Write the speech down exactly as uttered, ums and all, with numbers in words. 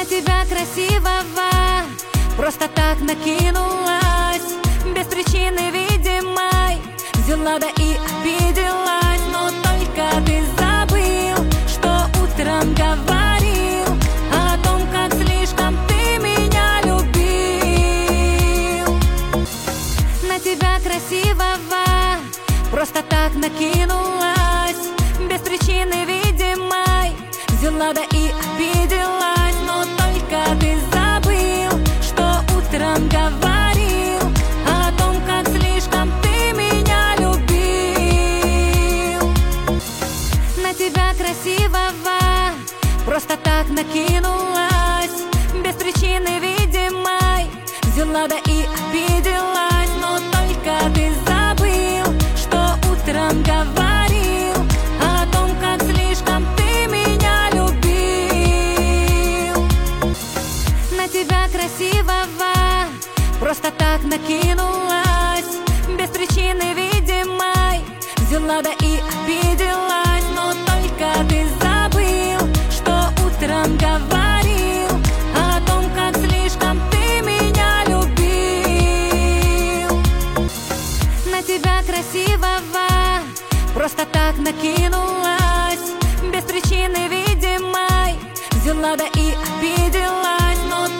На тебя красивого просто так накинулась, без причины видимой взяла да и обиделась. Но только ты забыл, что утром говорил о том, как слишком ты меня любил. На тебя красивого просто так накинулась, без причины видимой взяла да и обиделась. Но только ты забыл, что утром говорил о том, как слишком ты меня любил. На тебя красивого просто так накинулась, без причины видимой взяла да и обиделась. Но только ты забыл, что утром говорил о том, как слишком ты меня любил. На тебя красивого просто так накинулась, без причины видимой взяла да и обиделась. Но только ты забыл, что утром говорил о том, как слишком ты меня любил. На тебя красивого просто так накинулась, без причины видимой взяла да и обиделась.